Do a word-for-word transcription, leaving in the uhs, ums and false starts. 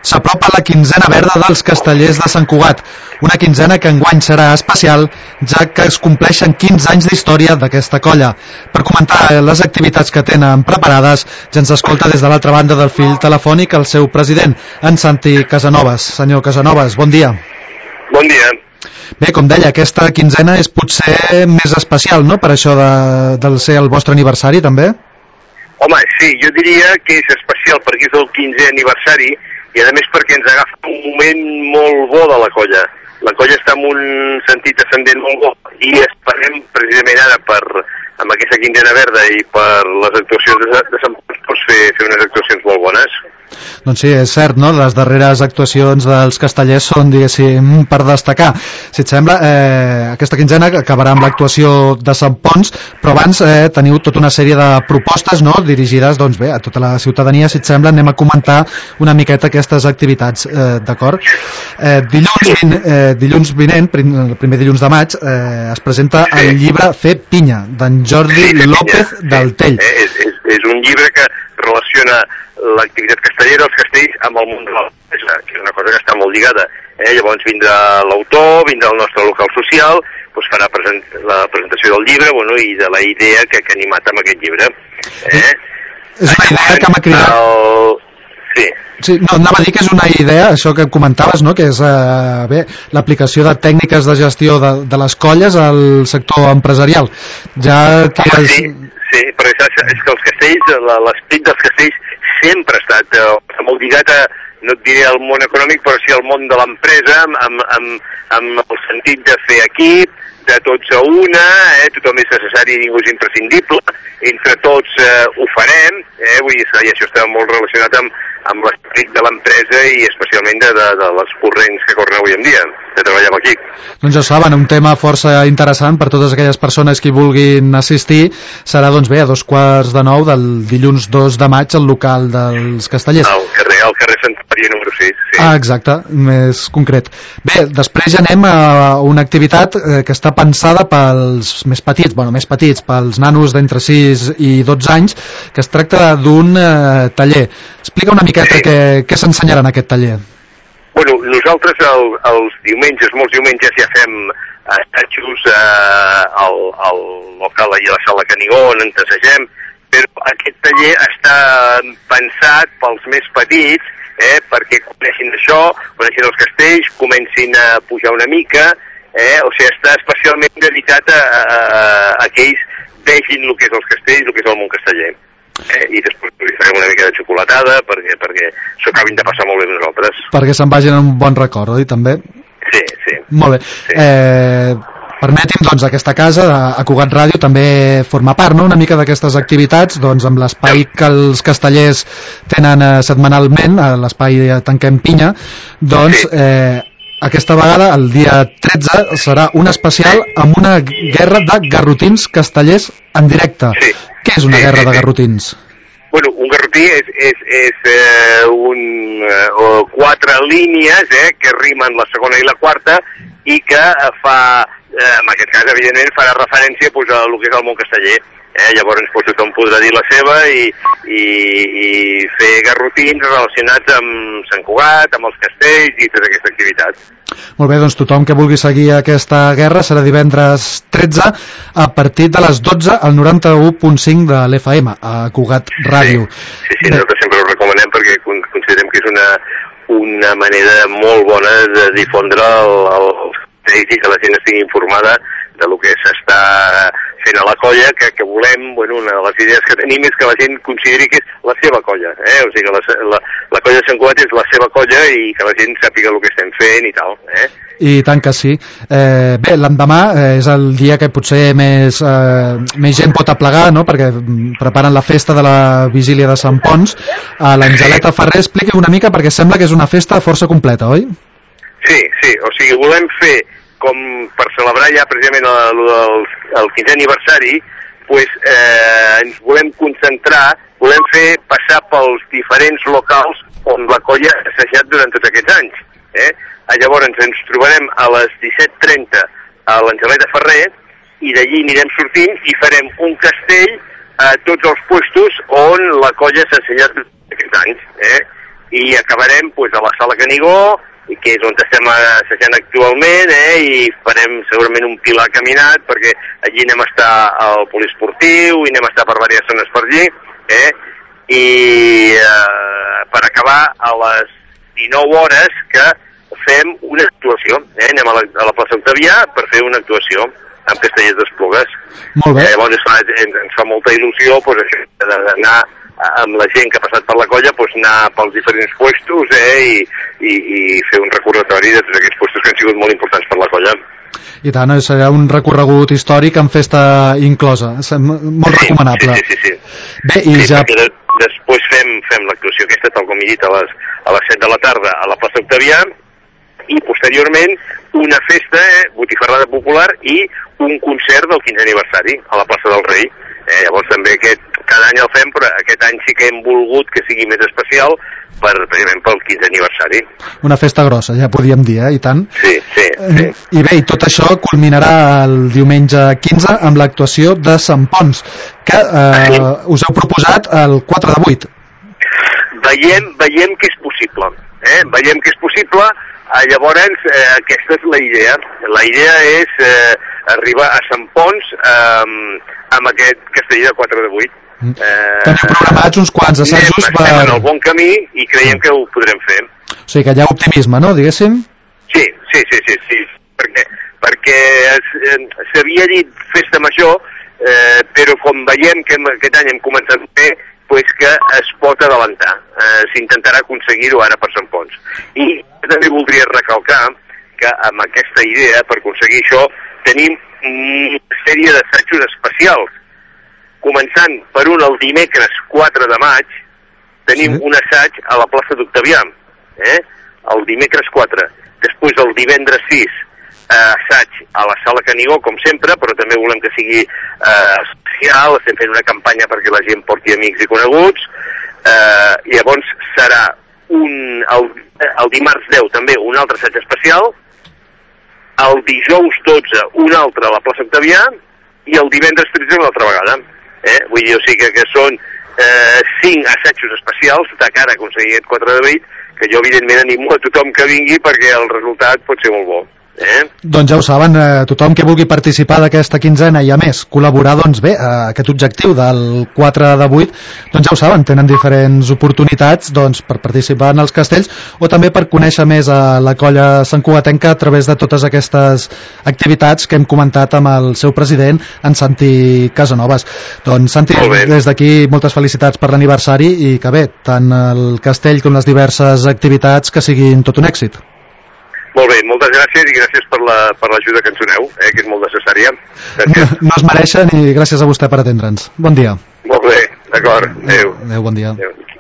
S'apropa la quinzena verda dels Castellers de Sant Cugat, una quinzena que enguany serà especial, ja que es compleixen quinze anys d'història d'aquesta colla. Per comentar les activitats que tenen preparades, ja ens escolta des de l'altra banda del fil telefònic el seu president, en Santi Casanovas. Senyor Casanovas, bon dia. Bon dia. Bé, com deia, aquesta quinzena és potser més especial, no?, per això de, de ser el vostre aniversari, també? Home, sí, jo diria que és especial perquè és el quinzè aniversari i a més perquè ens agafa un moment molt bo de la colla. La colla està en un sentit ascendent molt bo i esperem precisament ara per, amb aquesta quinzena verda i per les actuacions de, de Sant Pons, doncs fer, fer unes actuacions molt bones. Doncs sí, és cert, no? Les darreres actuacions dels Castellers són, diguéssim, per destacar. Si et sembla, eh, aquesta quinzena acabarà amb l'actuació de Sant Pons, però abans eh, teniu tota una sèrie de propostes, no?, dirigides, doncs bé, a tota la ciutadania. Si et sembla, anem a comentar una miqueta aquestes activitats, eh, d'acord? Eh, dilluns, vin, eh, dilluns vinent, prim, el primer dilluns de maig, eh, es presenta el llibre Fer Pinya, d'en Jordi sí, López sí. del Tell. Eh, és, és, és un llibre que relaciona l'activitat castellera, els castells, amb el món de l'empresa, que és una cosa que està molt lligada. Eh? Llavors vindrà l'autor, vindrà el nostre local social, doncs farà present, la presentació del llibre, bueno, i de la idea que, que ha animat amb aquest llibre. Eh? És una idea que m'ha cridat... El... Sí. Sí, no, anava a dir que és una idea, això que comentaves, no?, que és eh, bé, l'aplicació de tècniques de gestió de, de les colles al sector empresarial. Ja que ah, és... sí, sí, perquè és que els castells, l'esperit dels castells sempre ha estat eh, molt lligat a, no et diré al món econòmic, però sí al món de l'empresa, amb, amb, amb, amb el sentit de fer equip, de tots a una, eh, tothom és necessari i ningú és imprescindible, entre tots eh, ho farem, eh, vull dir, i això està molt relacionat amb, amb l'esperit de l'empresa i especialment de, de, de les corrents que corren avui en dia, de treballar amb equip. Doncs ja saben, un tema força interessant per totes aquelles persones que hi vulguin assistir serà, doncs bé, a dos quarts de nou del dilluns dos de maig al local dels Castellers. Al carrer, al carrer Sant Maria número sis, sí. Ah, exacte, més concret. Bé, després ja anem a una activitat eh, que està pensada pels més petits, bueno, més petits, pels nanos d'entre sis i dotze anys, que es tracta d'un eh, taller. Explica una miqueta sí. què, què s'ensenyarà en aquest taller. Bueno, nosaltres el, els diumenges, molts diumenges ja fem assajos eh, al, al local i a la sala Canigó on ens assagem, però aquest taller està pensat pels més petits, eh, perquè coneixin això, coneixin els castells, comencin a pujar una mica, eh, o sigui, està especialment dedicat a, a, a que ells vegin el que és els castells, el que és el món casteller. Eh, i després li farem una mica de xocolatada perquè, perquè s'ho acabin de passar molt bé nosaltres. Perquè se'n vagin amb un bon record, oi, també? Sí, sí. Molt bé. Sí. Eh, permeti'm, doncs, aquesta casa, a Cugat Ràdio, també forma part, no?, una mica d'aquestes activitats, doncs, amb l'espai que els castellers tenen eh, setmanalment, l'espai Tanquem Pinya, doncs, sí. eh, aquesta vegada, el dia tretze, serà un especial amb una guerra de garrotins castellers en directe. Sí. Què és una sí, guerra sí, de sí. garrotins? Bueno, un garrotí és, és, és eh, un, eh, quatre línies eh, que rimen la segona i la quarta i que eh, fa, eh, en aquest cas, evidentment, farà referència pues, a el que és el món casteller. Eh, llavors pues, tothom podrà dir la seva i, i, i fer garrotins relacionats amb Sant Cugat, amb els castells i tota aquesta activitat. Molt bé, doncs tothom que vulgui seguir aquesta guerra serà divendres tretze a partir de les dotze al noranta-u punt cinc de l'F M a Cugat Ràdio. Sí, sí, sí, nosaltres sempre ho recomanem perquè considerem que és una, una manera molt bona de difondre el, el i que la gent estigui informada de lo que s'està fent a la colla, que, que volem, bueno, una de les idees que tenim és que la gent consideri que és la seva colla, eh? O sigui que la, la, la colla de Sant Cugat és la seva colla i que la gent sàpiga el que estem fent i tal, eh? I tant que sí. Eh, bé, l'endemà eh, és el dia que potser més, eh, més gent pot aplegar, no?, perquè preparen la festa de la vigília de Sant Pons. A l'Angeleta Ferrer, expliqui una mica, perquè sembla que és una festa força completa, oi? Sí, sí, o sigui, volem fer com per celebrar ja precisament el, el, el quinzè aniversari, pues, eh, ens volem concentrar, volem fer passar pels diferents locals on la colla ha assajat durant tots aquests anys. Eh? Llavors ens trobarem a les disset trenta a l'Angeleta Ferrer i d'allí anirem sortint i farem un castell a tots els puestos on la colla s'ha assajat durant aquests anys. Eh? i acabarem pues, a la Sala Canigó, que és on estem assajant actualment, eh, i farem segurament un pilar caminat, perquè allí anem a estar al poliesportiu, i anem a estar per diverses zones per allí, eh, i eh, per acabar a les dinou hores que fem una actuació, eh, anem a la, a la plaça Octavià per fer una actuació amb Castellers d'Esplugues. Molt bé. Eh, llavors ens fa, ens, ens fa molta il·lusió pues, això, d'anar amb la gent que ha passat per la colla, pues, anar pels diferents puestos eh, i, i, i fer un recordatori de tots aquests puestos que han sigut molt importants per la colla. I tant, serà un recorregut històric amb festa inclosa, molt sí, recomanable. Sí, sí, sí. sí. Bé, i sí, ja... de, després fem, fem l'actuació aquesta, tal com he dit, a les, a les set de la tarda a la plaça Octavià, i posteriorment una festa, eh, botifarrada popular i un concert del quinzè aniversari a la plaça del Rei. Eh, llavors també aquest, cada any el fem, però aquest any sí que hem volgut que sigui més especial per, precisament pel quinzè aniversari. Una festa grossa, ja podíem dir, eh? I tant. Sí, sí, sí. I bé, i tot això culminarà el diumenge quinze amb l'actuació de Sant Ponç, que eh, sí. us heu proposat el quatre de vuit. Veiem, veiem que és possible, eh? Veiem que és possible, eh, llavors eh, aquesta és la idea. La idea és eh, arribar a Sant Ponç eh, amb aquest castell de quatre de vuit. Eh, Teniu programats uns quants assajos per... Estem en el bon camí i creiem que ho podrem fer. O sigui que hi ha optimisme, no, diguéssim? Sí, sí, sí, sí, sí. perquè, perquè s'havia dit festa major, eh, però com veiem que aquest any hem començat bé, pues que es pot adelantar. Eh, S'intentarà aconseguir-ho ara per Sant Ponç. I també voldria recalcar que amb aquesta idea, per aconseguir això, tenim una sèrie d'assajos especials. Començant per un el dimecres quatre de maig, tenim sí. un assaig a la plaça d'Octavià, eh? el dimecres quatre. Després el divendres sis, eh, assaig a la Sala Canigó, com sempre, però també volem que sigui eh, especial, estem fent una campanya perquè la gent porti amics i coneguts, eh, i llavors serà un, el, el dimarts deu també un altre assaig especial, el dijous dotze un altre a la plaça Octavià, i el divendres tretze una altra vegada. Eh? Vull dir, o sigui que, que són eh, cinc assajos especials de cara a aconseguir aquest quatre de vuit, que jo evidentment animo a tothom que vingui perquè el resultat pot ser molt bo. Eh? Doncs ja ho saben, eh, tothom que vulgui participar d'aquesta quinzena i a més col·laborar doncs bé a aquest objectiu del quatre de vuit, doncs ja ho saben, tenen diferents oportunitats doncs, per participar en els castells o també per conèixer més a la colla santcugatenca a través de totes aquestes activitats que hem comentat amb el seu president, en Santi Casanovas. Doncs Santi, des d'aquí moltes felicitats per l'aniversari i que bé, tant el castell com les diverses activitats que siguin tot un èxit. Molt bé, moltes gràcies i gràcies per la, per l'ajuda que ens doneu, eh, que és molt necessària. No, no es mereixen i gràcies a vostè per atendre'ns. Bon dia. Molt bé, d'acord. Adéu. Adéu, bon dia. Adéu.